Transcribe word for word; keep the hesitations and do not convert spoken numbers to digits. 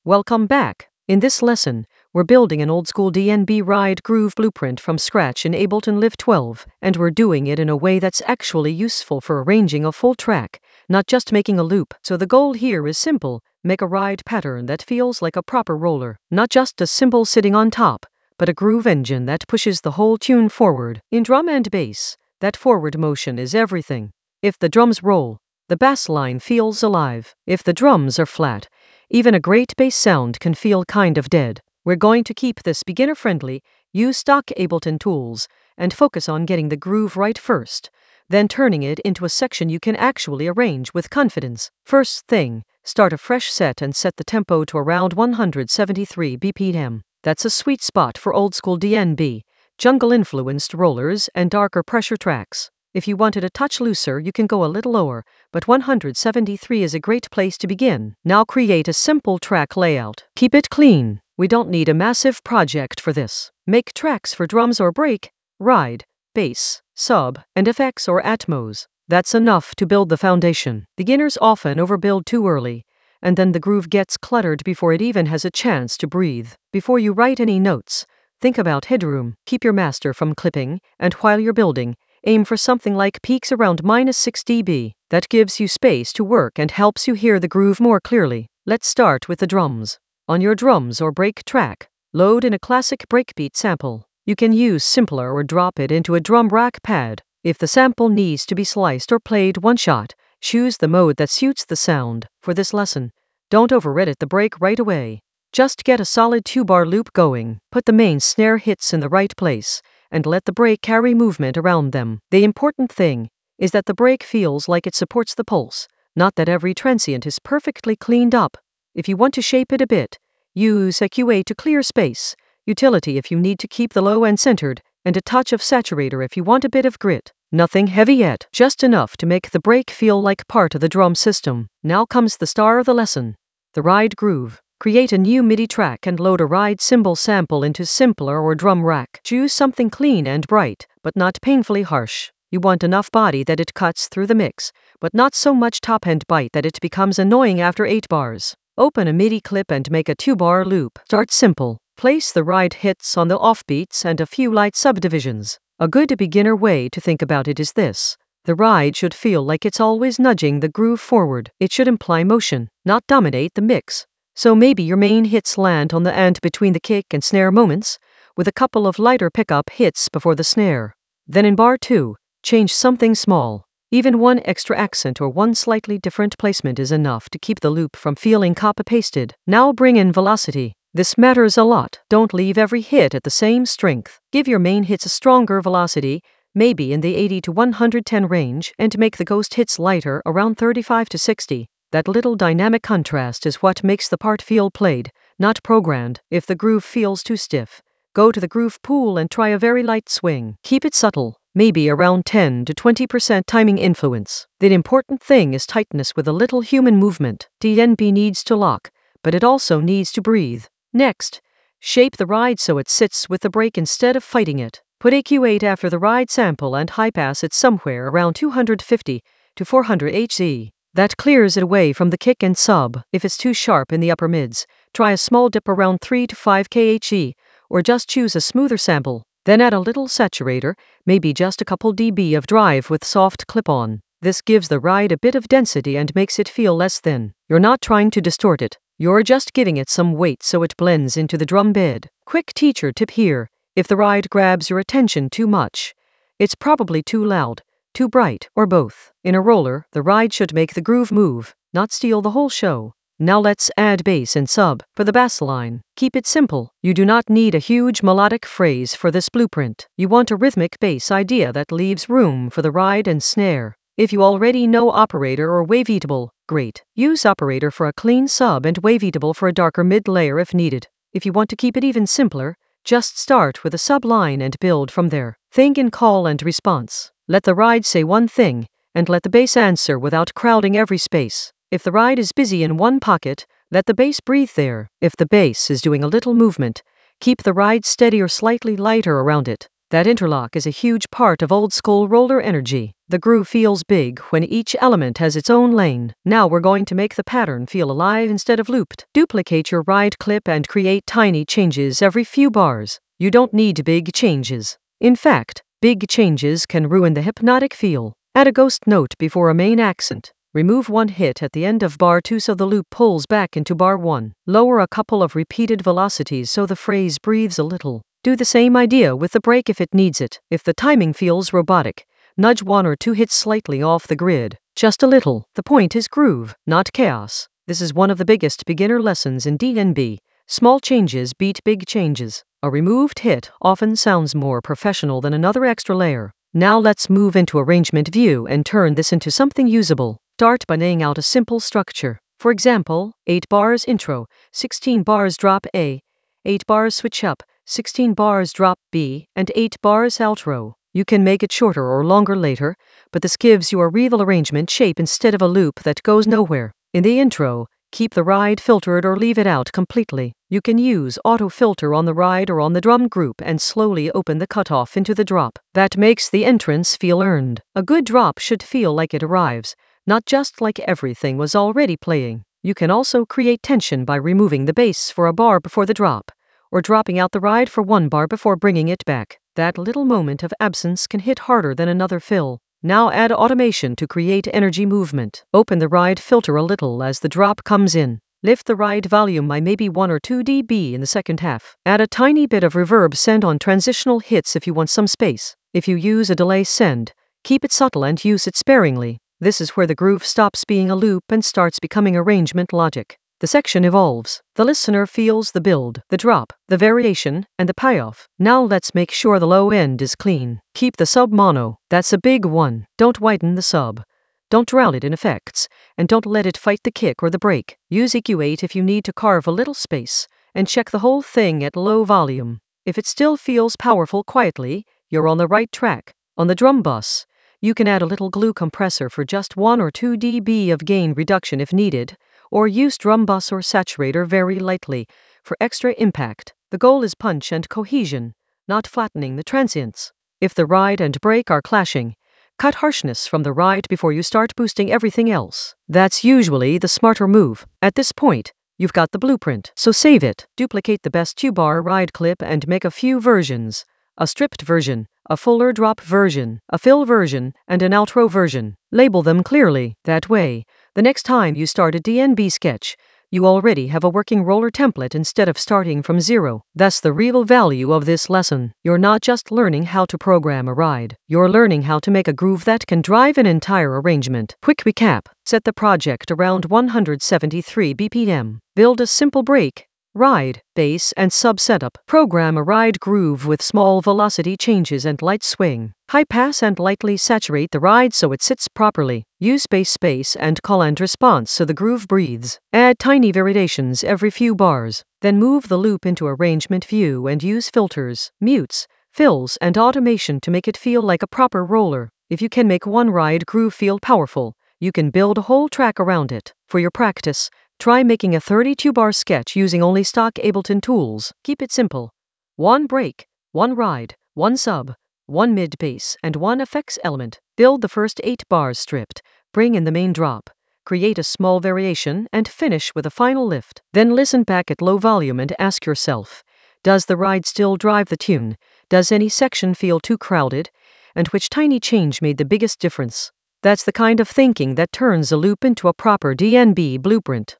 Welcome back. In this lesson, we're building an old-school D N B ride groove blueprint from scratch in Ableton Live twelve, and we're doing it in a way that's actually useful for arranging a full track, not just making a loop. So the goal here is simple: make a ride pattern that feels like a proper roller, not just a cymbal sitting on top, but a groove engine that pushes the whole tune forward. In drum and bass, that forward motion is everything. If the drums roll, the bass line feels alive. If the drums are flat, even a great bass sound can feel kind of dead. We're going to keep this beginner-friendly, use stock Ableton tools, and focus on getting the groove right first, then turning it into a section you can actually arrange with confidence. First thing, start a fresh set and set the tempo to around one hundred seventy-three B P M. That's a sweet spot for old-school D N B, jungle-influenced rollers, and darker pressure tracks. If you want it a touch looser, you can go a little lower, but one hundred seventy-three is a great place to begin. Now create a simple track layout. Keep it clean. We don't need a massive project for this. Make tracks for drums or break, ride, bass, sub, and effects or Atmos. That's enough to build the foundation. Beginners often overbuild too early, and then the groove gets cluttered before it even has a chance to breathe. Before you write any notes, think about headroom. Keep your master from clipping, and while you're building, aim for something like peaks around minus six D B. That gives you space to work and helps you hear the groove more clearly. Let's start with the drums. On your drums or break track, load in a classic breakbeat sample. You can use simpler or drop it into a drum rack pad. If the sample needs to be sliced or played one shot, choose the mode that suits the sound. For this lesson, don't over-edit the break right away. Just get a solid two-bar loop going. Put the main snare hits in the right place, and let the break carry movement around them. The important thing is that the break feels like it supports the pulse, not that every transient is perfectly cleaned up. If you want to shape it a bit, use E Q A to clear space, utility if you need to keep the low end centered, and a touch of saturator if you want a bit of grit. Nothing heavy yet, just enough to make the break feel like part of the drum system. Now comes the star of the lesson, the ride groove. Create a new MIDI track and load a ride cymbal sample into simpler or drum rack. Choose something clean and bright, but not painfully harsh. You want enough body that it cuts through the mix, but not so much top-end bite that it becomes annoying after eight bars. Open a MIDI clip and make a two-bar loop. Start simple. Place the ride hits on the offbeats and a few light subdivisions. A good beginner way to think about it is this: the ride should feel like it's always nudging the groove forward. It should imply motion, not dominate the mix. So maybe your main hits land on the end between the kick and snare moments, with a couple of lighter pickup hits before the snare. Then in bar two, change something small. Even one extra accent or one slightly different placement is enough to keep the loop from feeling copy-pasted. Now bring in velocity. This matters a lot. Don't leave every hit at the same strength. Give your main hits a stronger velocity, maybe in the eighty to one hundred ten range, and make the ghost hits lighter, around thirty-five to sixty. That little dynamic contrast is what makes the part feel played, not programmed. If the groove feels too stiff, go to the groove pool and try a very light swing. Keep it subtle, maybe around ten to twenty percent timing influence. The important thing is tightness with a little human movement. D N B needs to lock, but it also needs to breathe. Next, shape the ride so it sits with the break instead of fighting it. Put E Q eight after the ride sample and high pass it somewhere around two hundred fifty to four hundred hertz. That clears it away from the kick and sub. If it's too sharp in the upper mids, try a small dip around three to five kilohertz, or just choose a smoother sample. Then add a little saturator, maybe just a couple dB of drive with soft clip-on. This gives the ride a bit of density and makes it feel less thin. You're not trying to distort it, you're just giving it some weight so it blends into the drum bed. Quick teacher tip here: if the ride grabs your attention too much, it's probably too loud, too bright, or both. In a roller, the ride should make the groove move, not steal the whole show. Now let's add bass and sub. For the bass line, keep it simple. You do not need a huge melodic phrase for this blueprint. You want a rhythmic bass idea that leaves room for the ride and snare. If you already know operator or waveatable, great. Use operator for a clean sub and waveatable for a darker mid layer if needed. If you want to keep it even simpler, just start with a sub line and build from there. Think in call and response. Let the ride say one thing, and let the bass answer without crowding every space. If the ride is busy in one pocket, let the bass breathe there. If the bass is doing a little movement, keep the ride steady or slightly lighter around it. That interlock is a huge part of old school roller energy. The groove feels big when each element has its own lane. Now we're going to make the pattern feel alive instead of looped. Duplicate your ride clip and create tiny changes every few bars. You don't need big changes. In fact, big changes can ruin the hypnotic feel. Add a ghost note before a main accent. Remove one hit at the end of bar two so the loop pulls back into bar one. Lower a couple of repeated velocities so the phrase breathes a little. Do the same idea with the break if it needs it. If the timing feels robotic, nudge one or two hits slightly off the grid. Just a little. The point is groove, not chaos. This is one of the biggest beginner lessons in D N B. Small changes beat big changes. A removed hit often sounds more professional than another extra layer. Now let's move into arrangement view and turn this into something usable. Start by laying out a simple structure. For example, eight bars intro, sixteen bars drop A, eight bars switch up, sixteen bars drop B, and eight bars outro. You can make it shorter or longer later, but this gives you a real arrangement shape instead of a loop that goes nowhere. In the intro, keep the ride filtered or leave it out completely. You can use auto filter on the ride or on the drum group and slowly open the cutoff into the drop. That makes the entrance feel earned. A good drop should feel like it arrives, not just like everything was already playing. You can also create tension by removing the bass for a bar before the drop, or dropping out the ride for one bar before bringing it back. That little moment of absence can hit harder than another fill. Now add automation to create energy movement. Open the ride filter a little as the drop comes in. Lift the ride volume by maybe one or two decibels in the second half. Add a tiny bit of reverb send on transitional hits if you want some space. If you use a delay send, keep it subtle and use it sparingly. This is where the groove stops being a loop and starts becoming arrangement logic. The section evolves. The listener feels the build, the drop, the variation, and the payoff. Now let's make sure the low end is clean. Keep the sub mono. That's a big one. Don't widen the sub. Don't drown it in effects, and don't let it fight the kick or the break. Use E Q eight if you need to carve a little space, and check the whole thing at low volume. If it still feels powerful quietly, you're on the right track. On the drum bus, you can add a little glue compressor for just one or two decibels of gain reduction if needed, or use drum bus or saturator very lightly for extra impact. The goal is punch and cohesion, not flattening the transients. If the ride and break are clashing, cut harshness from the ride before you start boosting everything else. That's usually the smarter move. At this point, you've got the blueprint, so save it. Duplicate the best two-bar ride clip and make a few versions. A stripped version, a fuller drop version, a fill version, and an outro version. Label them clearly. That way, the next time you start a D N B sketch, you already have a working roller template instead of starting from zero. That's the real value of this lesson. You're not just learning how to program a ride. You're learning how to make a groove that can drive an entire arrangement. Quick recap. Set the project around one hundred seventy-three B P M. Build a simple break, ride, bass, and sub setup. Program a ride groove with small velocity changes and light swing. High pass and lightly saturate the ride so it sits properly. Use bass space and call and response so the groove breathes. Add tiny variations every few bars. Then move the loop into arrangement view and use filters, mutes, fills, and automation to make it feel like a proper roller. If you can make one ride groove feel powerful, you can build a whole track around it. For your practice, try making a thirty-two bar sketch using only stock Ableton tools. Keep it simple. One break, one ride, one sub, one mid bass, and one effects element. Build the first eight bars stripped. Bring in the main drop. Create a small variation and finish with a final lift. Then listen back at low volume and ask yourself, does the ride still drive the tune? Does any section feel too crowded? And which tiny change made the biggest difference? That's the kind of thinking that turns a loop into a proper D N B blueprint.